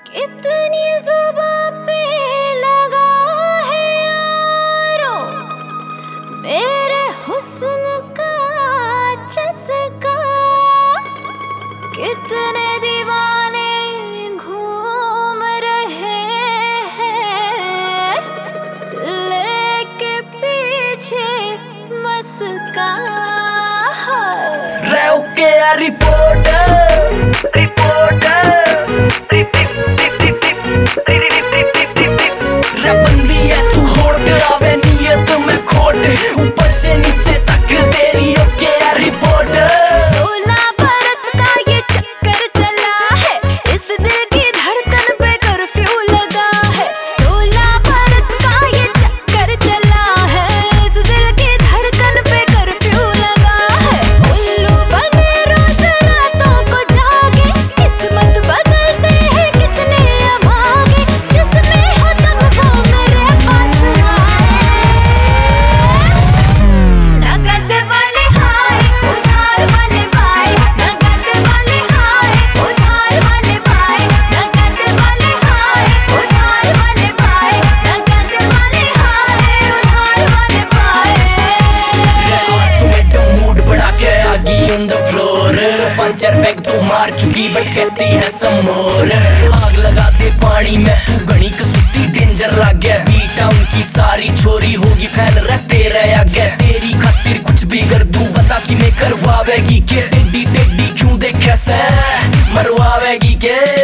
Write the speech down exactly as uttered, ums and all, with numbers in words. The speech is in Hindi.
कितनी जुबां पे लगा है यारो मेरे हुस्न का चस्का। कितने दीवाने घूम रहे हैं लेके पीछे मस्का। रहो के रिपोर्टर रिपोर्टर बंदी है तू होट आवे नियत में खोट ऊपर से नीचे तक तेरी ओके रिपोर्ट। सोलह बरस का ये चक्कर चला है इस दिल की धड़कन पे कर्फ्यू लगा है। सोलह बरस का ये चक्कर चला है इस दिल की धड़कन पे कर्फ्यू लगा है। उल्लू बने रोज रातों को जागे किस्मत बदलते हैं कितने अभागे जिसमें हो तुम वो मेरे पास आए। नगद वाले हाय उधार वाले भाई नगद वाले हाय उधार वाले भाई नगद वाले हाय उधार वाले भाई नगद वाले हाय उधार वाले भाई। आज तुम्हें तो मूड बढ़ा के आ गई on the floor. Punching bag तो मार चुकी बट कहती है some more। आग लगा दे पानी में तू घनी कसूती डेंजर लग गया। बी टाउन की सारी छोरी होगी फैल रहा तेरे आगे। तेरी खातिर कुछ भी कर दूं बता कि मैं करवावेगी के। टेडी टेडी क्यों देखे से मरवावेगी के।